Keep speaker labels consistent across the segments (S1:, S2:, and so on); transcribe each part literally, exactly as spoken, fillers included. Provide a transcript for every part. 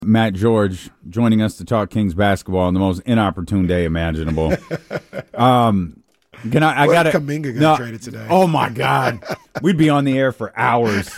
S1: Matt George joining us to talk Kings basketball on the most inopportune day imaginable. um, can I? I got it.
S2: Kuminga got
S1: no,
S2: traded today.
S1: Oh my God, we'd be on the air for hours.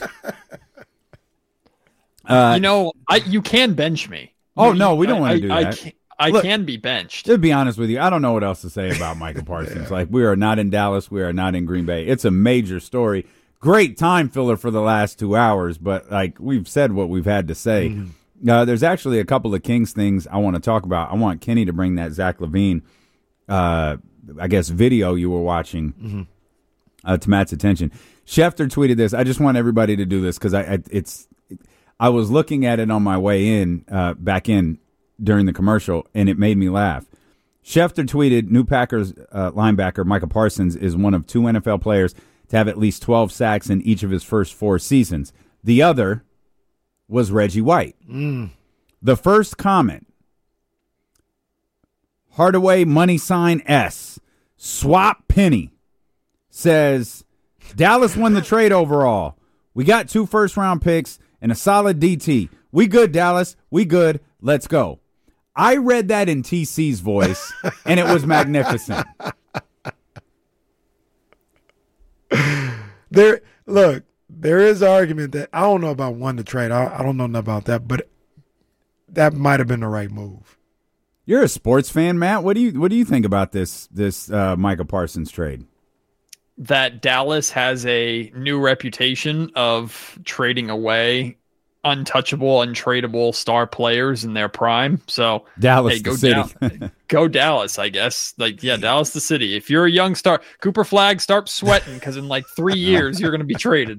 S3: Uh, you know, I you can bench me.
S1: Oh no, we don't want to do
S3: I,
S1: that.
S3: I, can, I Look, can be benched.
S1: To be honest with you, I don't know what else to say about Micah Parsons. yeah. Like, we are not in Dallas. We are not in Green Bay. It's a major story. Great time filler for the last two hours, but like we've said what we've had to say. Mm. Uh, there's actually a couple of Kings things I want to talk about. I want Kenny to bring that Zach LaVine, uh, I guess, video you were watching mm-hmm. uh, to Matt's attention. Schefter tweeted this. I just want everybody to do this because I, I it's I was looking at it on my way in, uh, back in during the commercial, and it made me laugh. Schefter tweeted, new Packers uh, linebacker Micah Parsons is one of two N F L players to have at least twelve sacks in each of his first four seasons. The other was Reggie White.
S2: Mm.
S1: The first comment, Hardaway money sign S, swap penny, says, Dallas won the trade overall. We got two first-round picks and a solid D T. We good, Dallas. We good. Let's go. I read that in T C's voice, and it was magnificent.
S2: There, look, there is an argument that I don't know about one to trade. I, I don't know nothing about that, but that might have been the right move.
S1: You're a sports fan, Matt. What do you what do you think about this this uh, Micah Parsons trade?
S3: That Dallas has a new reputation of trading away untouchable, untradeable star players in their prime. So
S1: Dallas,
S3: hey, go
S1: the city.
S3: Dallas, go Dallas, I guess. Like, yeah, Dallas, the city. If you're a young star, Cooper Flag, start sweating because in like three years you're going to be traded.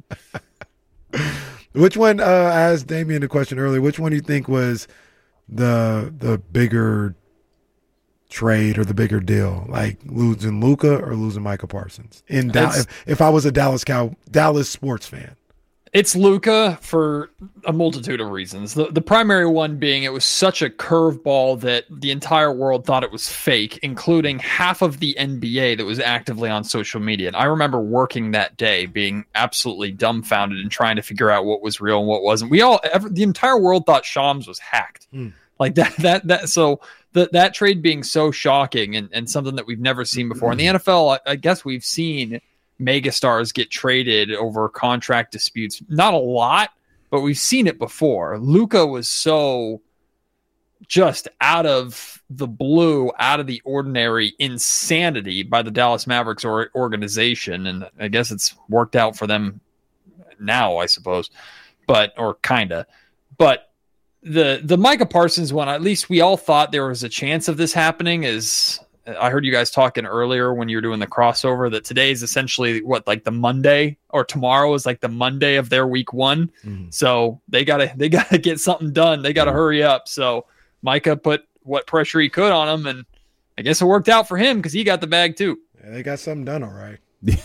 S2: Which one? Uh, I asked Damian the question earlier. Which one do you think was the the bigger trade or the bigger deal? Like losing Luka or losing Micah Parsons? In Dallas, if, if I was a Dallas Cow Dallas sports fan.
S3: It's Luka for a multitude of reasons. The the primary one being it was such a curveball that the entire world thought it was fake, including half of the N B A that was actively on social media. And I remember working that day being absolutely dumbfounded and trying to figure out what was real and what wasn't. We all, every, the entire world thought Shams was hacked. Mm. Like that, that, that. So the, that trade being so shocking and, and something that we've never seen before. In the N F L, I, I guess we've seen megastars get traded over contract disputes. Not a lot, but we've seen it before. Luka was so just out of the blue, out of the ordinary insanity by the Dallas Mavericks or organization. And I guess it's worked out for them now, I suppose, but, or kinda, but the, the Micah Parsons one, at least we all thought there was a chance of this happening. Is I heard you guys talking earlier when you were doing the crossover that today is essentially what, like the Monday, or tomorrow is like the Monday of their week one. Mm-hmm. So they gotta, they gotta get something done. They gotta mm-hmm. hurry up. So Micah put what pressure he could on him, and I guess it worked out for him because he got the bag too.
S2: Yeah, they got something done. All right.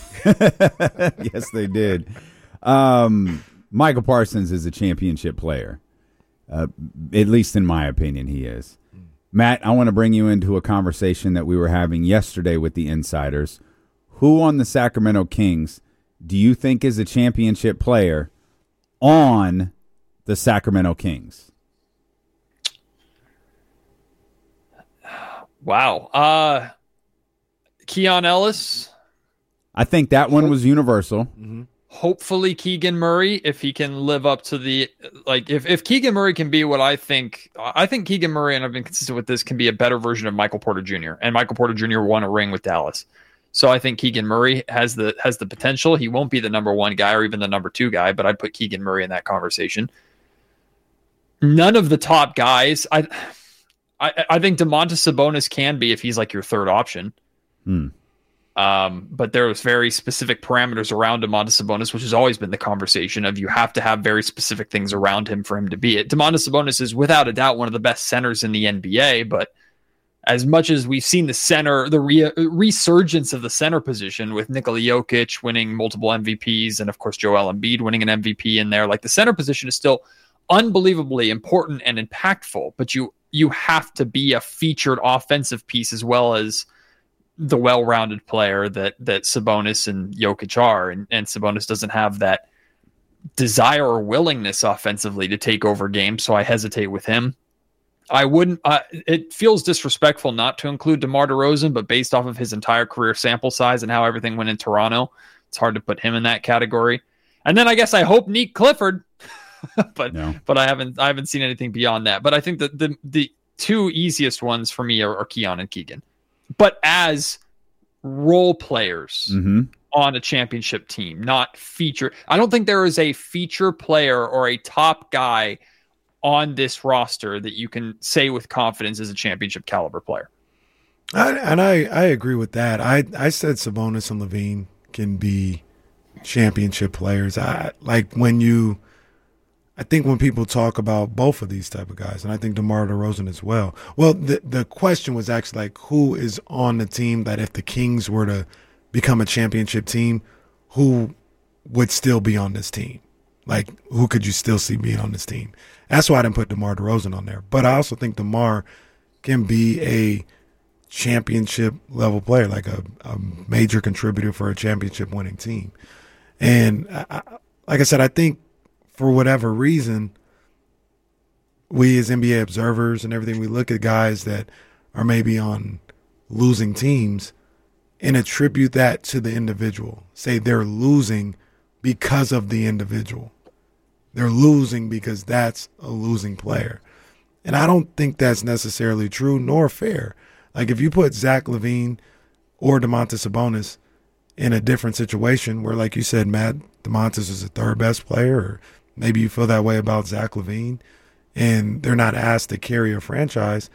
S1: Yes, they did. Um, Michael Parsons is a championship player. Uh, at least in my opinion, he is. Matt, I want to bring you into a conversation that we were having yesterday with the insiders. Who on the Sacramento Kings do you think is a championship player on the Sacramento Kings?
S3: Wow. Uh, Keon Ellis.
S1: I think that one was universal.
S3: Mm-hmm. Hopefully Keegan Murray, if he can live up to the, like, if, if Keegan Murray can be what I think, I think Keegan Murray, and I've been consistent with this, can be a better version of Michael Porter Junior And Michael Porter Junior won a ring with Dallas. So I think Keegan Murray has the, has the potential. He won't be the number one guy or even the number two guy, but I'd put Keegan Murray in that conversation. None of the top guys, I, I, I think Domantas Sabonis can be if he's like your third option.
S1: Hmm.
S3: Um, but there was very specific parameters around Domantas Sabonis, which has always been the conversation of you have to have very specific things around him for him to be it. Domantas Sabonis is without a doubt one of the best centers in the N B A, but as much as we've seen the center, the re- resurgence of the center position with Nikola Jokic winning multiple M V Ps and of course Joel Embiid winning an M V P in there, like the center position is still unbelievably important and impactful, but you, you have to be a featured offensive piece as well as the well-rounded player that that Sabonis and Jokic are, and, and Sabonis doesn't have that desire or willingness offensively to take over games, so I hesitate with him. I wouldn't. Uh, it feels disrespectful not to include DeMar DeRozan, but based off of his entire career sample size and how everything went in Toronto, it's hard to put him in that category. And then I guess I hope Nick Clifford, but
S1: no.
S3: but I haven't I haven't seen anything beyond that. But I think that the the two easiest ones for me are, are Keon and Keegan, but as role players
S1: mm-hmm.
S3: on a championship team, not feature. I don't think there is a feature player or a top guy on this roster that you can say with confidence is a championship caliber player.
S2: I, and I, I agree with that. I, I said Sabonis and LaVine can be championship players. I like when you, I think when people talk about both of these type of guys, and I think DeMar DeRozan as well. Well, the the question was actually like, who is on the team that if the Kings were to become a championship team, who would still be on this team? Like, who could you still see being on this team? That's why I didn't put DeMar DeRozan on there. But I also think DeMar can be a championship level player, like a, a major contributor for a championship winning team. And I, like I said, I think for whatever reason, we as N B A observers and everything, we look at guys that are maybe on losing teams and attribute that to the individual. Say they're losing because of the individual. They're losing because that's a losing player. And I don't think that's necessarily true nor fair. Like if you put Zach LaVine or Domantas Sabonis in a different situation where, like you said, Matt, Domantas is the third best player, or maybe you feel that way about Zach LaVine, and they're not asked to carry a franchise,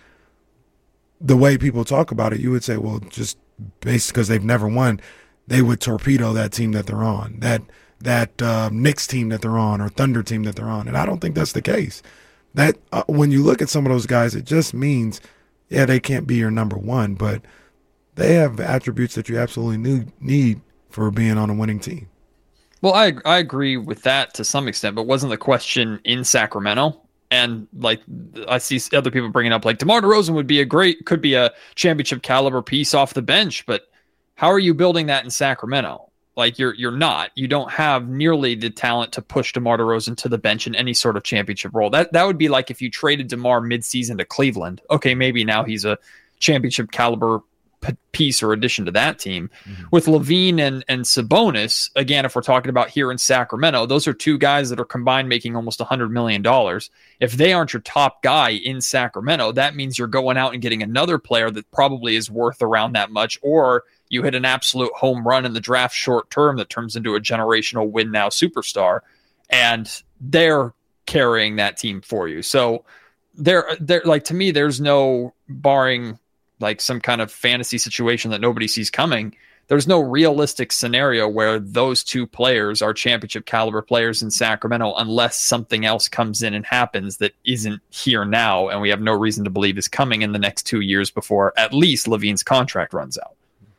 S2: the way people talk about it, you would say, well, just based because they've never won, they would torpedo that team that they're on, that that uh, Knicks team that they're on, or Thunder team that they're on. And I don't think that's the case. That uh, when you look at some of those guys, it just means, yeah, they can't be your number one, but they have attributes that you absolutely need, need for being on a winning team.
S3: Well, I I agree with that to some extent, but wasn't the question in Sacramento? And like I see other people bringing up, like DeMar DeRozan would be a great, could be a championship caliber piece off the bench, but how are you building that in Sacramento? Like you're you're not. You don't have nearly the talent to push DeMar DeRozan to the bench in any sort of championship role. That that would be like if you traded DeMar midseason to Cleveland. Okay, maybe now he's a championship caliber p- piece or addition to that team. Mm-hmm. With LaVine and and Sabonis, again, if we're talking about here in Sacramento, those are two guys that are combined making almost one hundred million dollars. If they aren't your top guy in Sacramento, that means you're going out and getting another player that probably is worth around that much, or you hit an absolute home run in the draft short term that turns into a generational win now superstar, and they're carrying that team for you. So there, there, like to me, there's no, barring like some kind of fantasy situation that nobody sees coming, there's no realistic scenario where those two players are championship caliber players in Sacramento unless something else comes in and happens that isn't here now, and we have no reason to believe is coming in the next two years before at least LaVine's contract runs out.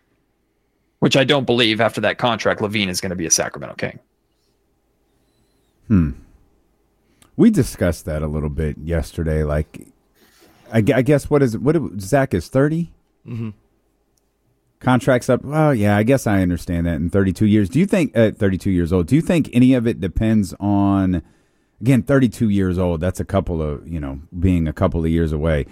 S3: Which I don't believe after that contract, LaVine is going to be a Sacramento King.
S1: Hmm. We discussed that a little bit yesterday. Like, I, I guess what is it? What Zach is thirty.
S2: Mm-hmm.
S1: Contracts up. Well, yeah, I guess I understand that. In thirty-two years, do you think at uh, thirty-two years old? Do you think any of it depends on? Again, thirty-two years old. That's a couple of you know being a couple of years away.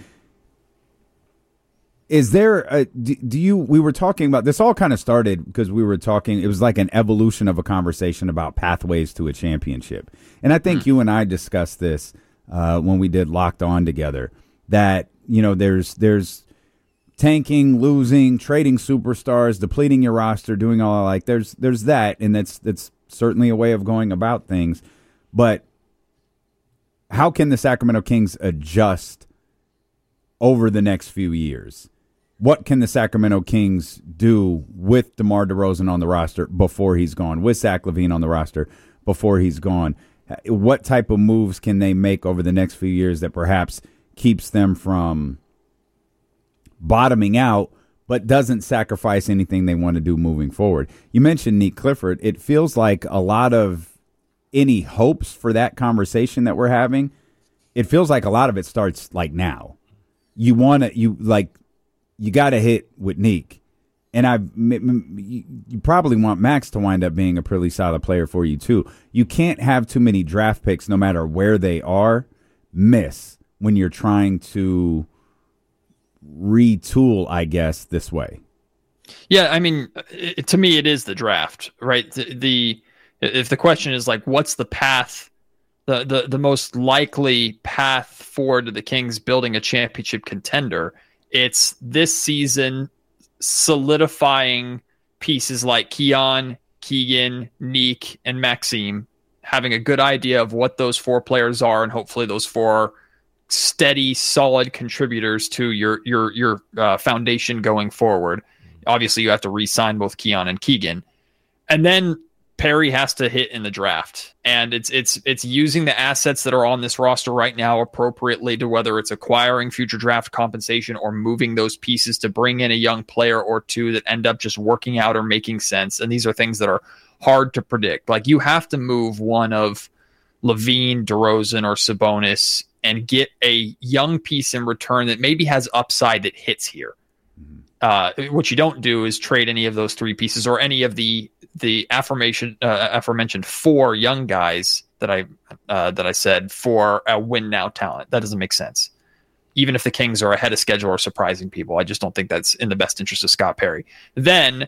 S1: Is there a, do, do you, we were talking about, this all kind of started because we were talking, it was like an evolution of a conversation about pathways to a championship. And I think mm. you and I discussed this uh, when we did Locked On together, that, you know, there's, there's tanking, losing, trading superstars, depleting your roster, doing all like, there's, there's that. And that's, that's certainly a way of going about things. But how can the Sacramento Kings adjust over the next few years? What can the Sacramento Kings do with DeMar DeRozan on the roster before he's gone, with Zach LaVine on the roster before he's gone? What type of moves can they make over the next few years that perhaps keeps them from bottoming out but doesn't sacrifice anything they want to do moving forward? You mentioned Nick Clifford. It feels like a lot of any hopes for that conversation that we're having, it feels like a lot of it starts like now. You want to, you like, you got to hit with Neek, and I, you, you probably want Max to wind up being a pretty solid player for you too. You can't have too many draft picks, no matter where they are, miss when you're trying to retool, I guess, this way.
S3: Yeah, I mean, it, to me, it is the draft, right? The, the if the question is like, what's the path, the the the most likely path forward to the Kings building a championship contender? It's this season solidifying pieces like Keon, Keegan, Neek, and Maxime, having a good idea of what those four players are, and hopefully those four steady, solid contributors to your your your uh, foundation going forward. Obviously, you have to re-sign both Keon and Keegan, and then Perry has to hit in the draft. And it's it's it's using the assets that are on this roster right now appropriately, to whether it's acquiring future draft compensation or moving those pieces to bring in a young player or two that end up just working out or making sense. And these are things that are hard to predict. Like, you have to move one of Levine, DeRozan, or Sabonis and get a young piece in return that maybe has upside that hits here. Uh, what you don't do is trade any of those three pieces or any of the the affirmation uh, aforementioned four young guys that I uh, that I said for a win now talent. That doesn't make sense. Even if the Kings are ahead of schedule or surprising people, I just don't think that's in the best interest of Scott Perry. Then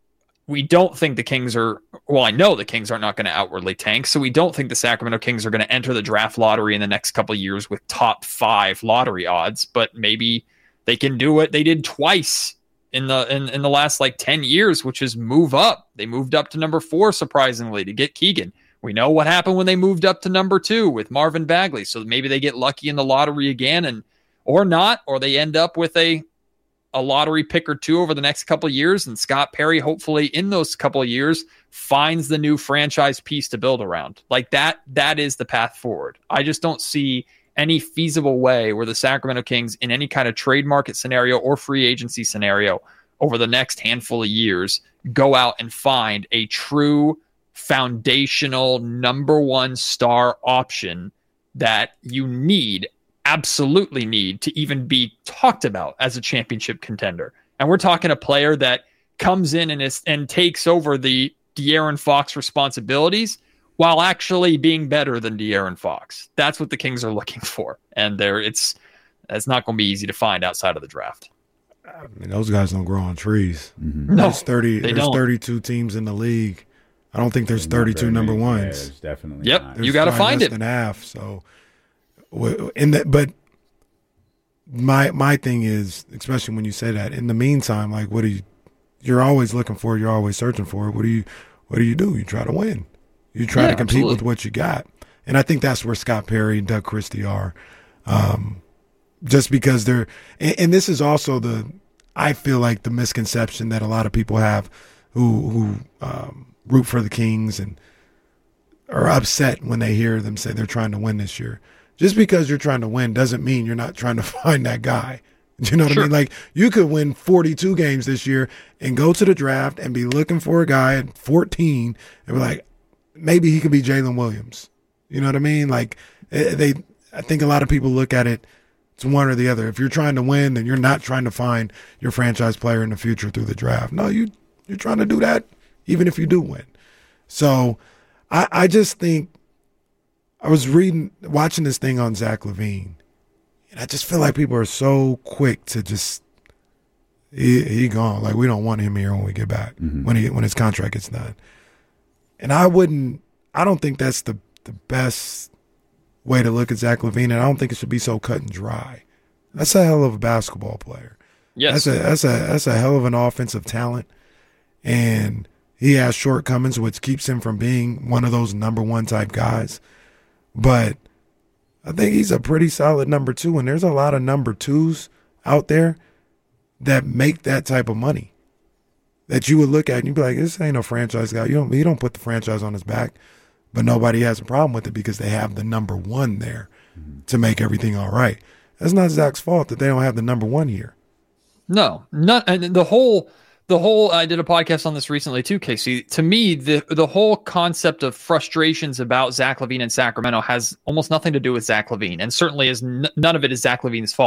S3: we don't think the Kings are. Well, I know the Kings are not going to outwardly tank, so we don't think the Sacramento Kings are going to enter the draft lottery in the next couple of years with top five lottery odds. But maybe they can do what they did twice in the in, in the last like ten years, which is move up. They moved up to number four, surprisingly, to get Keegan. We know what happened when they moved up to number two with Marvin Bagley. So maybe they get lucky in the lottery again, and or not, or they end up with a a lottery pick or two over the next couple of years, and Scott Perry, hopefully in those couple of years, finds the new franchise piece to build around. Like that, that is the path forward. I just don't see any feasible way where the Sacramento Kings, in any kind of trade market scenario or free agency scenario over the next handful of years, go out and find a true foundational number one star option that you need, absolutely need, to even be talked about as a championship contender. And we're talking a player that comes in and is, and takes over the De'Aaron Fox responsibilities while actually being better than De'Aaron Fox. That's what the Kings are looking for. And there, it's it's not going to be easy to find outside of the draft.
S2: I mean, those guys don't grow on trees.
S1: Mm-hmm.
S3: No,
S2: there's thirty.
S3: they
S2: There's
S3: don't.
S2: thirty-two teams in the league. I don't think there's
S1: There's not
S2: thirty-two
S1: very
S2: number
S1: many. Yeah,
S2: ones.
S1: there's definitely
S3: Yep.
S1: not.
S2: There's
S3: You gotta
S2: probably
S3: find
S2: less
S3: it.
S2: than half. So, w- in that, but my my thing is, especially when you say that, in the meantime, like, what do you? You're always looking for. You're always searching for. What do you? What do you do? You try to win. You try
S3: Yeah,
S2: to compete
S3: absolutely.
S2: with what you got. And I think that's where Scott Perry and Doug Christie are. Um, just because they're, and, and this is also the, I feel like the misconception that a lot of people have who, who um, root for the Kings and are upset when they hear them say they're trying to win this year. Just because you're trying to win doesn't mean you're not trying to find that guy. Do you know what
S3: Sure.
S2: I mean? Like, you could win forty-two games this year and go to the draft and be looking for a guy at fourteen and be like, maybe he could be Jalen Williams. You know what I mean? Like, eh, they, I think a lot of people look at it, it's one or the other. If you're trying to win, then you're not trying to find your franchise player in the future through the draft. No, you, you're trying to do that even if you do win. So I, I just think, I was reading, watching this thing on Zach LaVine, and I just feel like people are so quick to just, he, he gone. Like, we don't want him here when we get back,
S1: Mm-hmm.
S2: when he when his contract gets done. And I wouldn't, I don't think that's the, the best way to look at Zach LaVine, and I don't think it should be so cut and dry. That's a hell of a basketball player.
S3: Yes.
S2: That's a that's a that's a hell of an offensive talent, and he has shortcomings, which keeps him from being one of those number one type guys. But I think he's a pretty solid number two, and there's a lot of number twos out there that make that type of money that you would look at and you'd be like, this ain't no franchise guy. You don't you don't put the franchise on his back, but nobody has a problem with it because they have the number one there to make everything all right. That's not Zach's fault that they don't have the number one here.
S3: No, not and the whole the whole I did a podcast on this recently too, Casey. To me, the the whole concept of frustrations about Zach LaVine in Sacramento has almost nothing to do with Zach LaVine, and certainly is n- none of it is Zach LaVine's fault.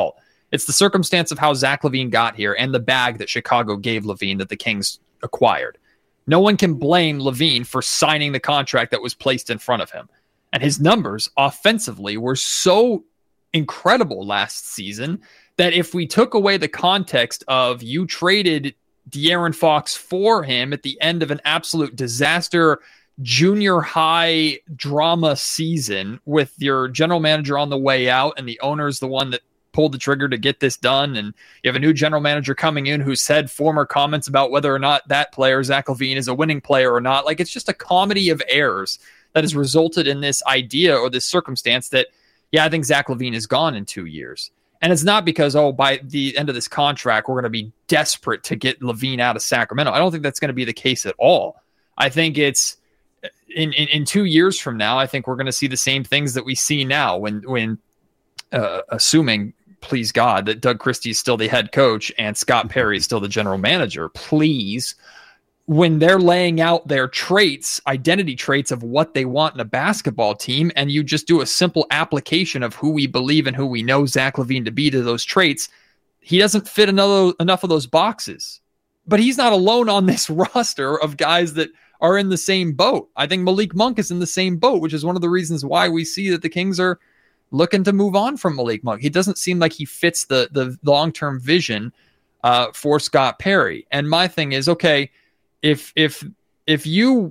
S3: It's the circumstance of how Zach LaVine got here and the bag that Chicago gave LaVine that the Kings acquired. No one can blame LaVine for signing the contract that was placed in front of him. And his numbers offensively were so incredible last season that if we took away the context of you traded De'Aaron Fox for him at the end of an absolute disaster junior high drama season with your general manager on the way out and the owner's the one that pulled the trigger to get this done, and you have a new general manager coming in who said former comments about whether or not that player, Zach LaVine, is a winning player or not. Like, it's just a comedy of errors that has resulted in this idea or this circumstance that, yeah, I think Zach LaVine is gone in two years. And it's not because, oh, by the end of this contract, we're going to be desperate to get LaVine out of Sacramento. I don't think that's going to be the case at all. I think it's in, in, in two years from now, I think we're going to see the same things that we see now when, when uh, assuming, please God, that Doug Christie is still the head coach and Scott Perry is still the general manager, please, when they're laying out their traits, identity traits of what they want in a basketball team, and you just do a simple application of who we believe and who we know Zach LaVine to be to those traits, he doesn't fit another, enough of those boxes. But he's not alone on this roster of guys that are in the same boat. I think Malik Monk is in the same boat, which is one of the reasons why we see that the Kings are looking to move on from Malik Monk. He doesn't seem like he fits the the long-term vision uh, for Scott Perry. And my thing is, okay, if if if you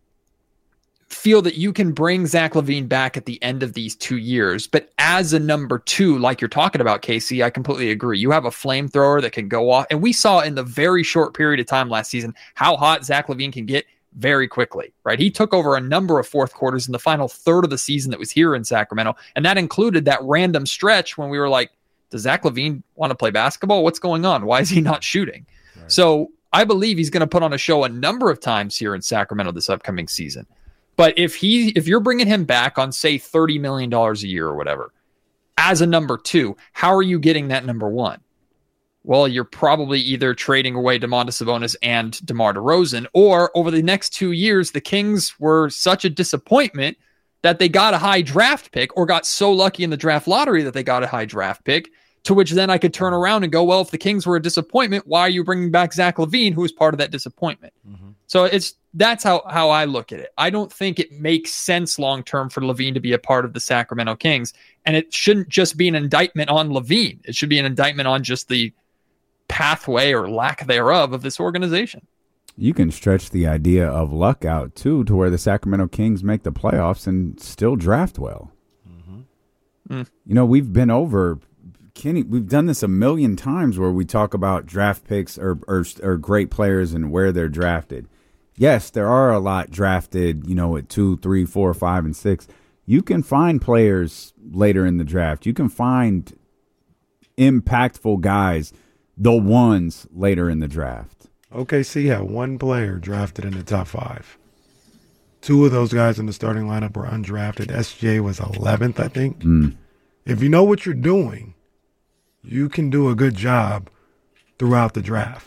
S3: feel that you can bring Zach LaVine back at the end of these two years, but as a number two, like you're talking about, K C, I completely agree. You have a flamethrower that can go off. And we saw in the very short period of time last season how hot Zach LaVine can get very quickly, right? He took over a number of fourth quarters in the final third of the season that was here in Sacramento. And that included that random stretch when we were like, does Zach LaVine want to play basketball? What's going on? Why is he not shooting? Right. So I believe he's going to put on a show a number of times here in Sacramento this upcoming season. But if he, if you're bringing him back on, say, thirty million dollars a year or whatever, as a number two, how are you getting that number one? Well, you're probably either trading away Domantas Sabonis and DeMar DeRozan, or over the next two years, the Kings were such a disappointment that they got a high draft pick or got so lucky in the draft lottery that they got a high draft pick, to which then I could turn around and go, well, if the Kings were a disappointment, why are you bringing back Zach LaVine, who was part of that disappointment? Mm-hmm. So it's that's how, how I look at it. I don't think it makes sense long-term for LaVine to be a part of the Sacramento Kings, and it shouldn't just be an indictment on LaVine. It should be an indictment on just the pathway or lack thereof of this organization.
S1: You can stretch the idea of luck out too, to where the Sacramento Kings make the playoffs and still draft well. Mm-hmm. Mm. You know, we've been over, Kenny, we've done this a million times where we talk about draft picks or, or, or great players and where they're drafted. Yes, there are a lot drafted, you know, at two, three, four, five, and six. You can find players later in the draft. You can find impactful guys, the ones later in the draft.
S2: O K C had one player drafted in the top five. Two of those guys in the starting lineup were undrafted. S J was eleventh, I think. Mm. If you know what you're doing, you can do a good job throughout the draft.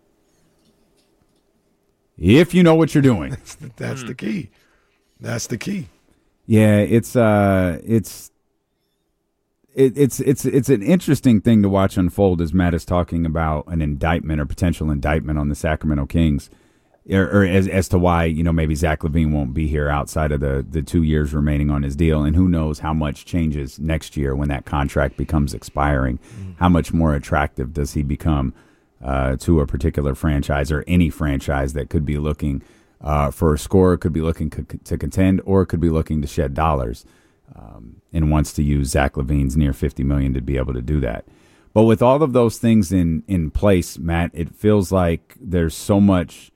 S1: If you know what you're doing.
S2: That's the, that's mm. the key. That's the key.
S1: Yeah, it's uh, it's it, it's it's it's an interesting thing to watch unfold as Matt is talking about an indictment or potential indictment on the Sacramento Kings, or, or as as to why, you know, maybe Zach LaVine won't be here outside of the the two years remaining on his deal, and who knows how much changes next year when that contract becomes expiring. Mm. How much more attractive does he become uh, to a particular franchise or any franchise that could be looking uh, for a scorer, could be looking co- to contend, or could be looking to shed dollars, um, and wants to use Zach LaVine's near fifty million dollars to be able to do that. But with all of those things in, in place, Matt, it feels like there's so much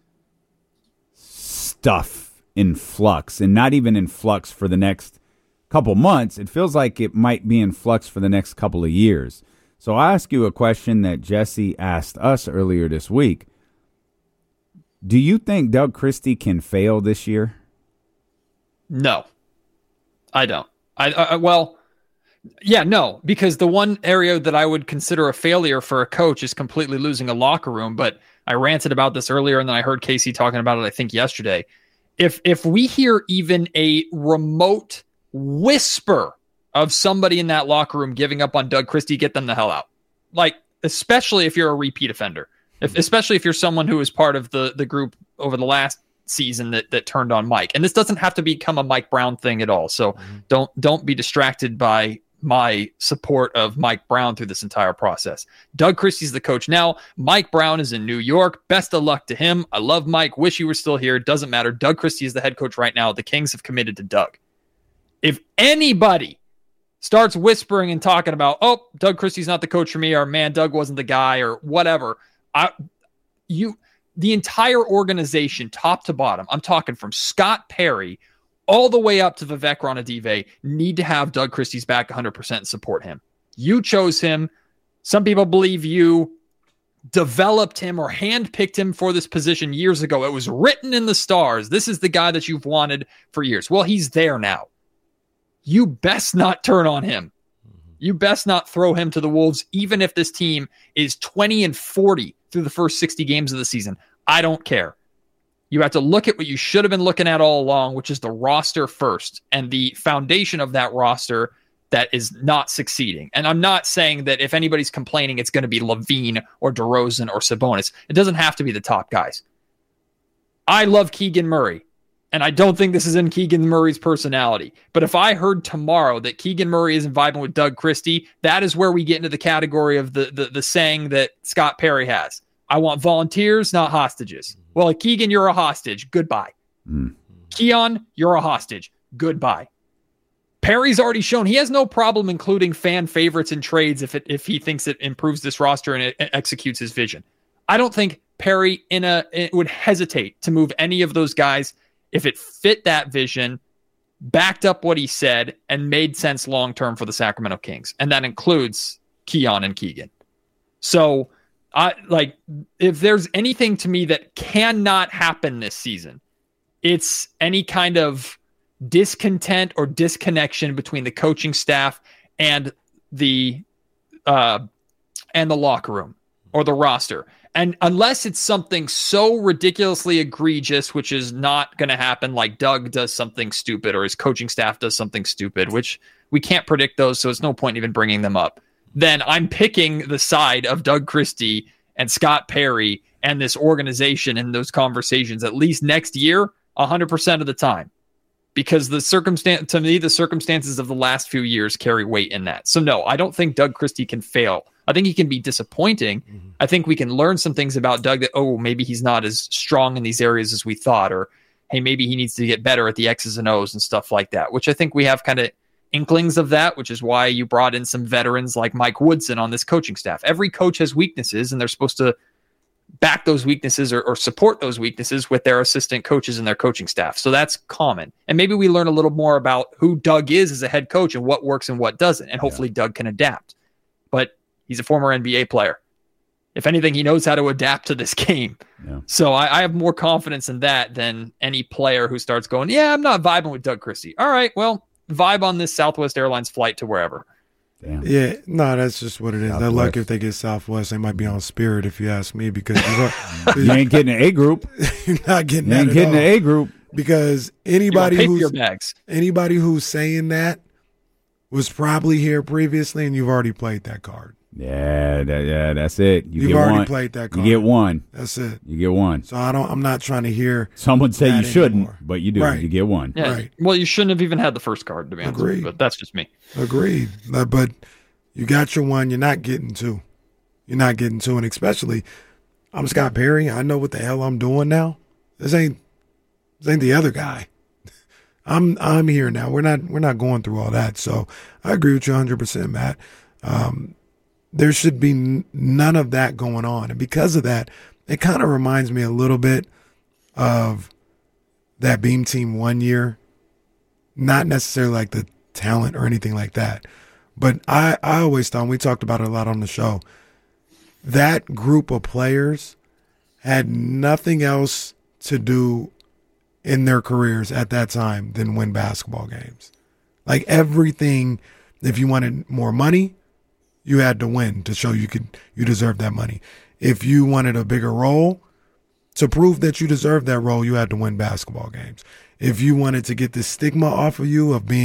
S1: stuff in flux, and not even in flux for the next couple months. It feels like it might be in flux for the next couple of years. So I ask you a question that Jesse asked us earlier this week. Do you think Doug Christie can fail this year?
S3: No, I don't. I, I well, yeah, no, because the one area that I would consider a failure for a coach is completely losing a locker room. But I ranted about this earlier, and then I heard Casey talking about it, I think, yesterday. If if we hear even a remote whisper of somebody in that locker room giving up on Doug Christie, get them the hell out. Like, especially if you're a repeat offender, if, especially if you're someone who was part of the, the group over the last season that, that turned on Mike. And this doesn't have to become a Mike Brown thing at all. So mm-hmm. don't, don't be distracted by my support of Mike Brown through this entire process. Doug Christie's the coach now. Mike Brown is in New York. Best of luck to him. I love Mike. Wish he were still here. Doesn't matter. Doug Christie is the head coach right now. The Kings have committed to Doug. If anybody starts whispering and talking about, oh, Doug Christie's not the coach for me, or man, Doug wasn't the guy, or whatever, I, you, the entire organization, top to bottom, I'm talking from Scott Perry all the way up to Vivek Ranadive, need to have Doug Christie's back one hundred percent and support him. You chose him. Some people believe you developed him or handpicked him for this position years ago. It was written in the stars. This is the guy that you've wanted for years. Well, he's there now. You best not turn on him. You best not throw him to the wolves, even if this team is twenty and forty through the first sixty games of the season. I don't care. You have to look at what you should have been looking at all along, which is the roster first and the foundation of that roster that is not succeeding. And I'm not saying that if anybody's complaining, it's going to be Levine or DeRozan or Sabonis. It doesn't have to be the top guys. I love Keegan Murray, and I don't think this is in Keegan Murray's personality. But if I heard tomorrow that Keegan Murray isn't vibing with Doug Christie, that is where we get into the category of the, the, the saying that Scott Perry has. I want volunteers, not hostages. Well, Keegan, you're a hostage. Goodbye. Mm. Keon, you're a hostage. Goodbye. Perry's already shown he has no problem including fan favorites in trades if it if he thinks it improves this roster and it executes his vision. I don't think Perry in a it would hesitate to move any of those guys if it fit that vision, backed up what he said, and made sense long term for the Sacramento Kings. And that includes Keon and Keegan. So I like if there's anything to me that cannot happen this season, it's any kind of discontent or disconnection between the coaching staff and the uh, and the locker room or the roster. And unless it's something so ridiculously egregious, which is not going to happen, like Doug does something stupid or his coaching staff does something stupid, which we can't predict those, so it's no point even bringing them up, then I'm picking the side of Doug Christie and Scott Perry and this organization in those conversations at least next year, one hundred percent of the time. Because the circumstance, to me, the circumstances of the last few years carry weight in that. So no, I don't think Doug Christie can fail. I think he can be disappointing. Mm-hmm. I think we can learn some things about Doug that, oh, maybe he's not as strong in these areas as we thought, or hey, maybe he needs to get better at the X's and O's and stuff like that, which I think we have kind of inklings of that, which is why you brought in some veterans like Mike Woodson on this coaching staff. Every coach has weaknesses, and they're supposed to back those weaknesses or, or support those weaknesses with their assistant coaches and their coaching staff. So that's common. And maybe we learn a little more about who Doug is as a head coach and what works and what doesn't. And hopefully yeah. Doug can adapt. But he's a former N B A player. If anything, he knows how to adapt to this game. Yeah. So I, I have more confidence in that than any player who starts going, yeah, I'm not vibing with Doug Christie. All right, well, vibe on this Southwest Airlines flight to wherever.
S2: Damn. Yeah, no, that's just what it is. They're lucky if they get Southwest. They might be on Spirit, if you ask me, because you're,
S1: you ain't getting an A group.
S2: You're not getting.
S1: You ain't getting an A group
S2: because anybody who's anybody who's saying that was probably here previously, and you've already played that card.
S1: Yeah, that, yeah, that's it. You
S2: You've
S1: get
S2: already
S1: one.
S2: played that card.
S1: You get one.
S2: That's it.
S1: You get one.
S2: So I don't. I'm not trying to hear.
S1: Someone say you shouldn't,
S2: anymore.
S1: but you do.
S2: Right.
S1: You get one.
S3: Yeah.
S2: Right.
S3: Well, you shouldn't have even had the first card, to be honest.
S2: Agreed.
S3: But that's just me.
S2: Agreed. But you got your one. You're not getting two. You're not getting two, and especially, I'm Scott Perry. I know what the hell I'm doing now. This ain't. This ain't the other guy. I'm. I'm here now. We're not. We're not going through all that. So I agree with you one hundred percent, Matt. Um, There should be n- none of that going on. And because of that, it kind of reminds me a little bit of that Beam Team one year. Not necessarily like the talent or anything like that. But I, I always thought, and we talked about it a lot on the show, that group of players had nothing else to do in their careers at that time than win basketball games. Like everything, if you wanted more money, you had to win to show you could you deserve that money. If you wanted a bigger role, to prove that you deserved that role, you had to win basketball games. If you wanted to get the stigma off of you of being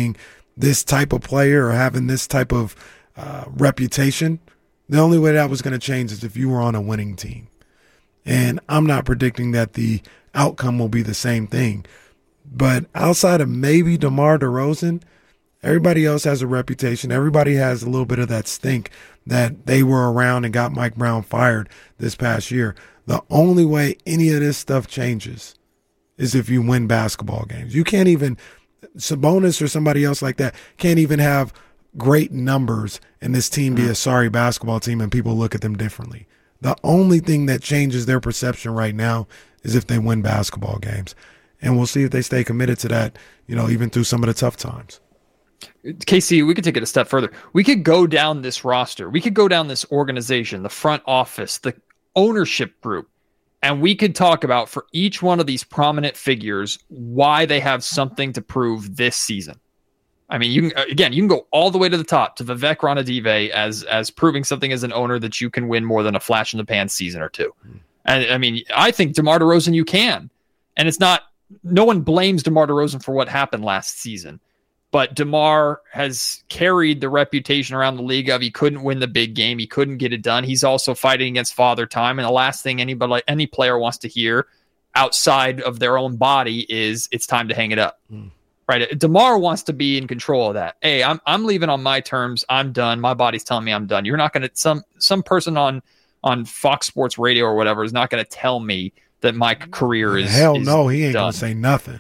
S2: this type of player or having this type of uh, reputation, the only way that was going to change is if you were on a winning team. And I'm not predicting that the outcome will be the same thing. But outside of maybe DeMar DeRozan, everybody else has a reputation. Everybody has a little bit of that stink that they were around and got Mike Brown fired this past year. The only way any of this stuff changes is if you win basketball games. You can't even, Sabonis or somebody else like that, can't even have great numbers and this team be a sorry basketball team and people look at them differently. The only thing that changes their perception right now is if they win basketball games. And we'll see if they stay committed to that, you know, even through some of the tough times.
S3: K C, we could take it a step further. We could go down this roster. We could go down this organization, the front office, the ownership group, and we could talk about for each one of these prominent figures why they have something to prove this season. I mean, you can, again, you can go all the way to the top to Vivek Ranadive as as proving something as an owner that you can win more than a flash in the pan season or two. Mm. And I mean, I think DeMar DeRozan you can, and it's not. No one blames DeMar DeRozan for what happened last season, but DeMar has carried the reputation around the league of he couldn't win the big game, he couldn't get it done. He's also fighting against father time, and the last thing anybody, any player wants to hear outside of their own body is it's time to hang it up. Mm. Right? DeMar wants to be in control of that. Hey, I'm I'm leaving on my terms. I'm done. My body's telling me I'm done. You're not going to some some person on on Fox Sports Radio or whatever is not going to tell me that my career is
S2: hell
S3: is
S2: no. He ain't
S3: done.
S2: gonna say nothing.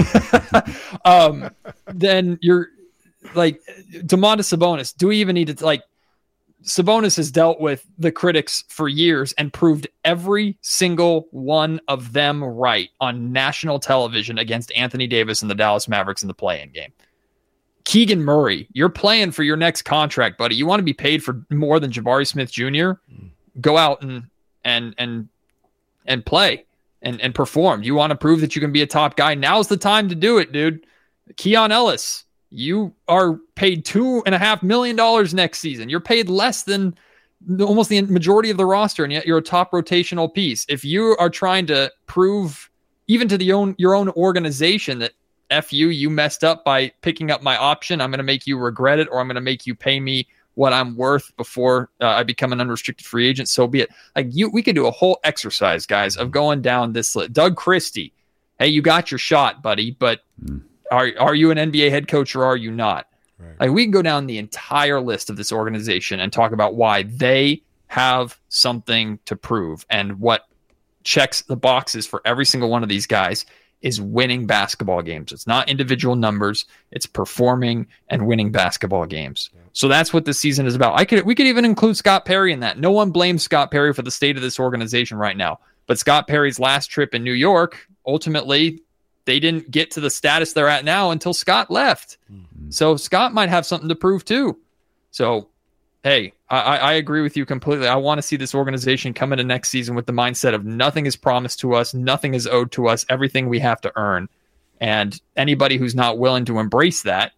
S3: um, then you're like Domantas Sabonis. Do we even need to like? Sabonis has dealt with the critics for years and proved every single one of them right on national television against Anthony Davis and the Dallas Mavericks in the play-in game. Keegan Murray, you're playing for your next contract, buddy. You want to be paid for more than Jabari Smith Junior? Go out and and and and play and, and perform. You want to prove that you can be a top guy? Now's the time to do it, dude. Keon Ellis, you are paid two and a half million dollars next season. You're paid less than almost the majority of the roster, and yet you're a top rotational piece. If you are trying to prove even to the own your own organization that F you, you messed up by picking up my option, I'm going to make you regret it, or I'm going to make you pay me what I'm worth before uh, I become an unrestricted free agent, so be it. Like you, we could do a whole exercise, guys, of going down this list. Doug Christie, hey, you got your shot, buddy, but mm. Are are you an N B A head coach or are you not? Right. Like we can go down the entire list of this organization and talk about why they have something to prove, and what checks the boxes for every single one of these guys is winning basketball games. It's not individual numbers; it's performing and winning basketball games. Yeah. So that's what this season is about. I could we could even include Scott Perry in that. No one blames Scott Perry for the state of this organization right now, but Scott Perry's last trip in New York ultimately, they didn't get to the status they're at now until Scott left. Mm-hmm. So Scott might have something to prove too. So, hey, I, I agree with you completely. I want to see this organization come into next season with the mindset of nothing is promised to us, nothing is owed to us, everything we have to earn. And anybody who's not willing to embrace that,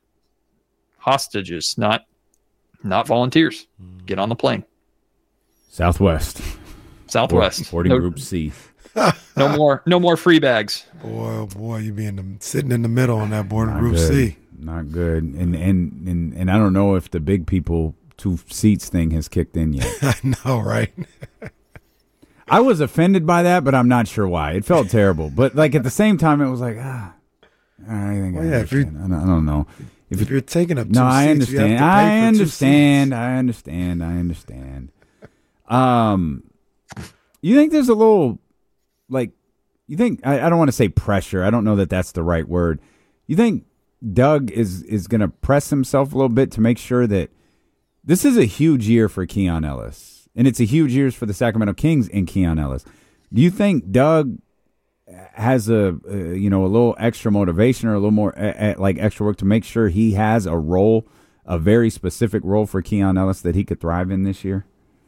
S3: hostages, not not volunteers. Mm-hmm. Get on the plane.
S1: Southwest.
S3: Southwest.
S1: Boarding no, Group C.
S3: no more, no more free bags.
S2: Boy, oh boy, you be in the, sitting in the middle on that boarding
S1: Not
S2: group
S1: good.
S2: C.
S1: Not good, and and and and I don't know if the big people two seats thing has kicked in yet.
S2: I know, right?
S1: I was offended by that, but I'm not sure why. It felt terrible, but like at the same time, it was like ah, I think well, I, yeah, if you're, I, don't, I don't know
S2: if, if you're taking up. Two
S1: no, I
S2: seats,
S1: understand.
S2: You have to pay
S1: I
S2: for
S1: understand.
S2: two seats.
S1: I understand. I understand. Um, you think there's a little. Like, you think, I, I don't want to say pressure. I don't know that that's the right word. You think Doug is, is going to press himself a little bit to make sure that this is a huge year for Keon Ellis, and it's a huge year for the Sacramento Kings and Keon Ellis. Do you think Doug has a, uh, you know, a little extra motivation or a little more uh, like extra work to make sure he has a role, a very specific role for Keon Ellis that he could thrive in this year?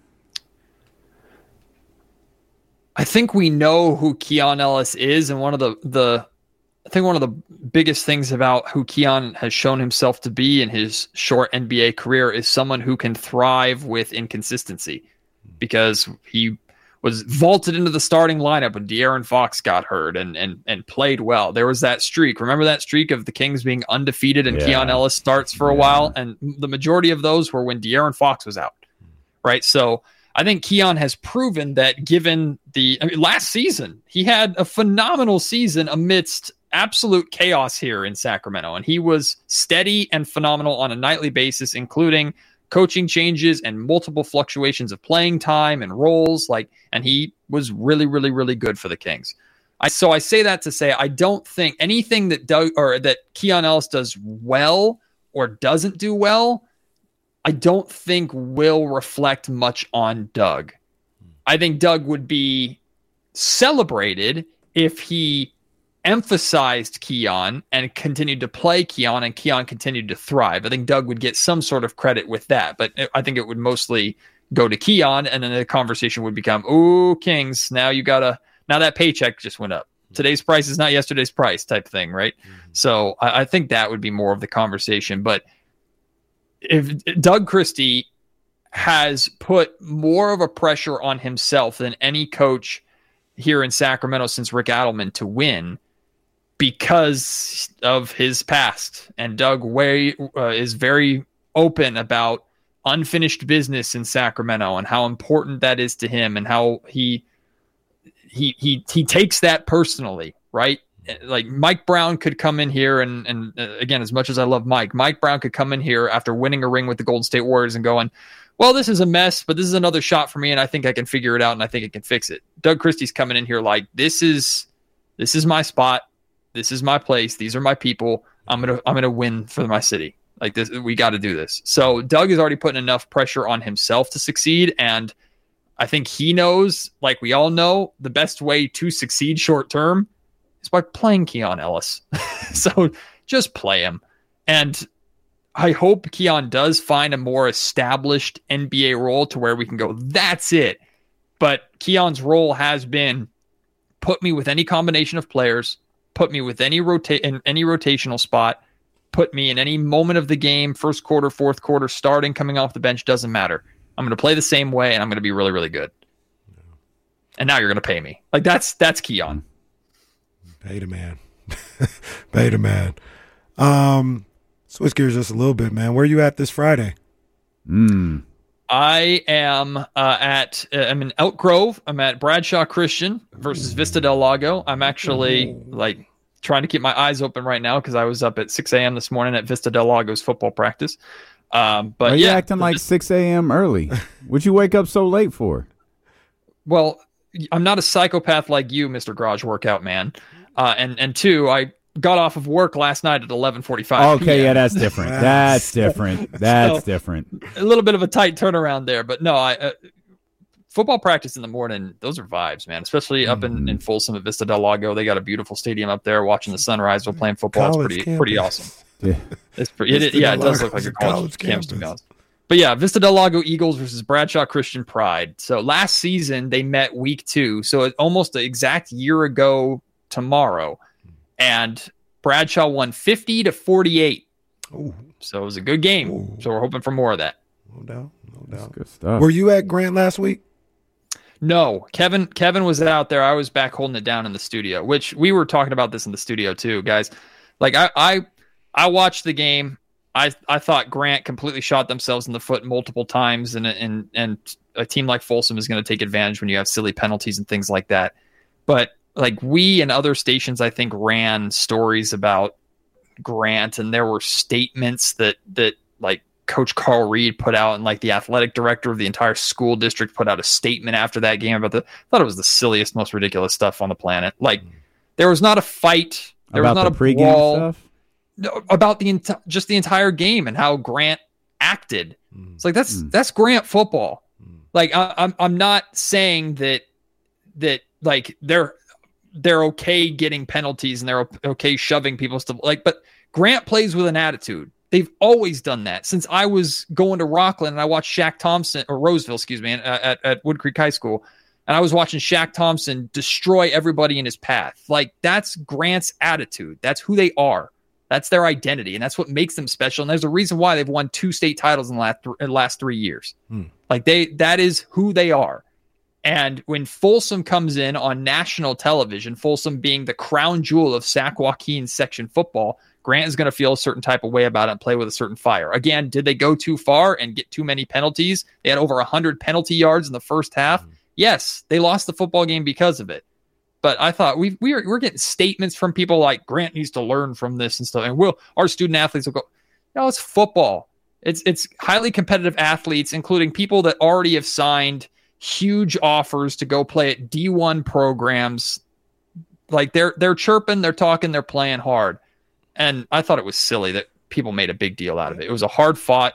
S3: I think we know who Keon Ellis is, and one of the, the I think one of the biggest things about who Keon has shown himself to be in his short N B A career is someone who can thrive with inconsistency, because he was vaulted into the starting lineup when De'Aaron Fox got hurt and and and played well. There was that streak. Remember that streak of the Kings being undefeated and yeah. Keon Ellis starts for a yeah. while? And the majority of those were when De'Aaron Fox was out, right? So I think Keon has proven that given the I mean, last season, he had a phenomenal season amidst absolute chaos here in Sacramento. And he was steady and phenomenal on a nightly basis, including coaching changes and multiple fluctuations of playing time and roles. Like, and he was really, really, really good for the Kings. I, so I say that to say, I don't think anything that Doug or that Keon Ellis does well or doesn't do well, I don't think will reflect much on Doug. I think Doug would be celebrated if he emphasized Keon and continued to play Keon and Keon continued to thrive. I think Doug would get some sort of credit with that, but I think it would mostly go to Keon, and then the conversation would become, ooh, Kings, now you gotta, now that paycheck just went up. Today's price is not yesterday's price type thing, right? Mm-hmm. So I, I think that would be more of the conversation. But if Doug Christie has put more of a pressure on himself than any coach here in Sacramento since Rick Adelman to win, because of his past. And Doug way uh, is very open about unfinished business in Sacramento and how important that is to him and how he he he he takes that personally, right? Like Mike Brown could come in here and and uh, again, as much as I love Mike, Mike Brown could come in here after winning a ring with the Golden State Warriors and going, well, this is a mess, but this is another shot for me and I think I can figure it out and I think I can fix it. Doug Christie's coming in here like, this is this is my spot. This is my place. These are my people. I'm gonna I'm gonna win for my city. Like this, we got to do this. So Doug is already putting enough pressure on himself to succeed, and I think he knows, like we all know, the best way to succeed short term is by playing Keon Ellis. So just play him, and I hope Keon does find a more established N B A role to where we can go, that's it. But Keon's role has been put me with any combination of players. Put me with any rota- in any rotational spot, put me in any moment of the game, first quarter, fourth quarter, starting, coming off the bench, doesn't matter. I'm going to play the same way, and I'm going to be really, really good. Yeah. And now you're going to pay me. Like, that's that's Keon.
S2: Pay the man. Pay the man. Um, switch gears just a little bit, man. Where are you at this Friday?
S1: Mm.
S3: I am uh, at, uh, I'm in Elk Grove. I'm at Bradshaw Christian versus Vista Del Lago. I'm actually like trying to keep my eyes open right now because I was up at six a.m. this morning at Vista Del Lago's football practice. Um, but
S1: Are you
S3: yeah,
S1: acting like six a.m. early? What'd you wake up so late for?
S3: Well, I'm not a psychopath like you, Mister Garage Workout Man. Uh, and, and two, I got off of work last night at eleven forty-five.
S1: Okay, yeah, that's different. That's different. That's so, different.
S3: A little bit of a tight turnaround there, but no, I uh, football practice in the morning, those are vibes, man. Especially mm-hmm. up in, in Folsom at Vista Del Lago. They got a beautiful stadium up there watching the sunrise while playing football. College it's pretty campus. pretty awesome. Yeah, it's pretty, it, yeah, it does look like a college, college campus, to be honest. But yeah, Vista Del Lago Eagles versus Bradshaw Christian Pride. So last season they met week two, so it's almost an exact year ago tomorrow. And Bradshaw won fifty to forty-eight. Ooh. So it was a good game. Ooh. So we're hoping for more of that.
S2: No doubt. No doubt.
S1: That's good stuff.
S2: Were you at Grant last week?
S3: No. Kevin Kevin was out there. I was back holding it down in the studio, which we were talking about this in the studio too, guys. Like I I, I watched the game. I, I thought Grant completely shot themselves in the foot multiple times, and and and a team like Folsom is going to take advantage when you have silly penalties and things like that. But like we and other stations, I think, ran stories about Grant, and there were statements that that like Coach Carl Reed put out, and like the athletic director of the entire school district put out a statement after that game about the. I thought it was the silliest, most ridiculous stuff on the planet. Like there was not a fight, there
S1: about
S3: was not
S1: the
S3: a
S1: pregame
S3: brawl,
S1: stuff.
S3: no, about the enti- just the entire game and how Grant acted. Mm. It's like that's mm. that's Grant football. Mm. Like I, I'm I'm not saying that that like they're. they're okay getting penalties and they're okay shoving people stuff like, but Grant plays with an attitude. They've always done that since I was going to Rockland and I watched Shaq Thompson or Roseville, excuse me, at, at Wood Creek High School. And I was watching Shaq Thompson destroy everybody in his path. Like that's Grant's attitude. That's who they are. That's their identity. And that's what makes them special. And there's a reason why they've won two state titles in the last, th- in the last three years. Hmm. Like they, that is who they are. And when Folsom comes in on national television, Folsom being the crown jewel of Sac Joaquin section football, Grant is going to feel a certain type of way about it and play with a certain fire. Again, did they go too far and get too many penalties? They had over one hundred penalty yards in the first half. Mm-hmm. Yes, they lost the football game because of it. But I thought we we are, we're getting statements from people like Grant needs to learn from this and stuff. And we'll, our student athletes will go, no, it's football. It's it's highly competitive athletes, including people that already have signed huge offers to go play at D one programs. Like they're they're chirping, they're talking, they're playing hard. And I thought it was silly that people made a big deal out of it. It was a hard fought,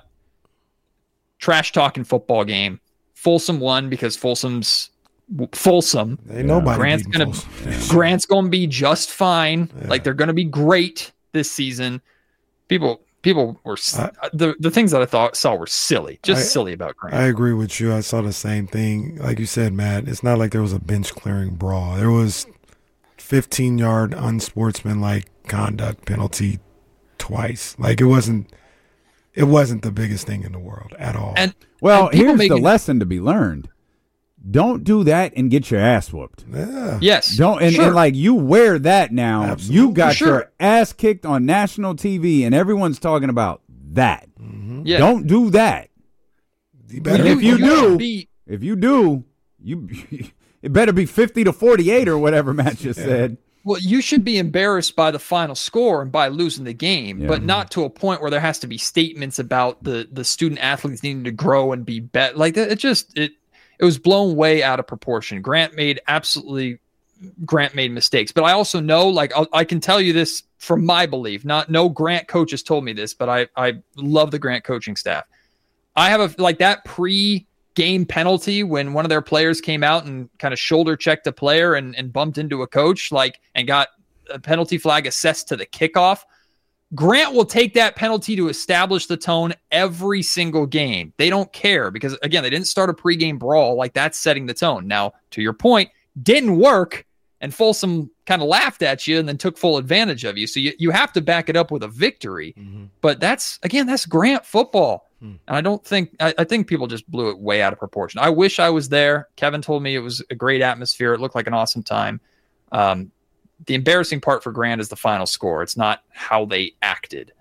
S3: trash talking football game. Folsom won because Folsom's Folsom.
S2: Ain't nobody
S3: Grant's gonna yeah. Grant's gonna be just fine. Yeah. Like they're gonna be great this season. People people were I, the the things that I thought saw were silly, just I, silly about Grant.
S2: I agree with you. I saw the same thing. Like you said, Matt, it's not like there was a bench clearing brawl. There was fifteen yard unsportsmanlike conduct penalty twice. Like it wasn't it wasn't the biggest thing in the world at all.
S3: And
S1: well,
S3: and
S1: here's
S3: making,
S1: the lesson to be learned. Don't do that and get your ass whooped.
S2: Yeah.
S3: Yes.
S1: Don't and,
S3: sure.
S1: and like you wear that now.
S2: Absolutely.
S1: You got
S3: sure.
S1: your ass kicked on national T V and everyone's talking about that.
S2: Mm-hmm.
S3: Yeah.
S1: Don't do that.
S2: You
S1: And
S2: better,
S1: if you,
S3: you
S1: do,
S3: be,
S1: if you do, you it better be fifty to forty-eight or whatever Matt just
S2: Yeah.
S1: said.
S3: well, you should be embarrassed by the final score and by losing the game,
S1: Yeah.
S3: but not to a point where there has to be statements about the the student athletes needing to grow and be better. Like that, it just it it was blown way out of proportion. Grant made absolutely Grant made mistakes, but I also know, like I'll, I can tell you this from my belief. Not no Grant coaches told me this, but I I love the Grant coaching staff. I have a like that pre. game penalty when one of their players came out and kind of shoulder checked a player and, and bumped into a coach, like, and got a penalty flag assessed to the kickoff. Grant will take that penalty to establish the tone every single game. They don't care because, again, they didn't start a pregame brawl. Like, that's setting the tone. Now, to your point, didn't work, and Folsom kind of laughed at you and then took full advantage of you. So you, you have to back it up with a victory.
S2: Mm-hmm.
S3: But that's, again, that's Grant football.
S2: Hmm.
S3: And I don't think, I, I think people just blew it way out of proportion. I wish I was there. Kevin told me it was a great atmosphere. It looked like an awesome time. Um, the embarrassing part for Grant is the final score. It's not how they acted.